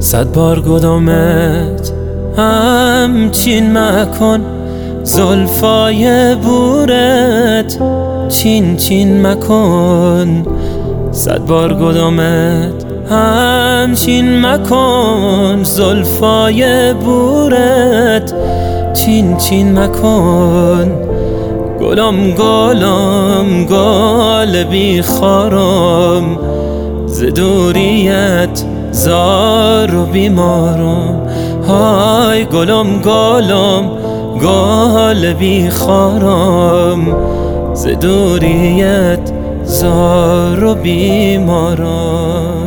صد بار گدامت همچین مکن، زلفای بورت چین چین مکن. صد بار گدامت همچین مکن، زلفای بورت چین چین مکن. گلم گلم گل بی خارم، ز دوریت زار و بیمارم. های گلم گلم گل بی خارم، ز دوریت زار و بیمارم.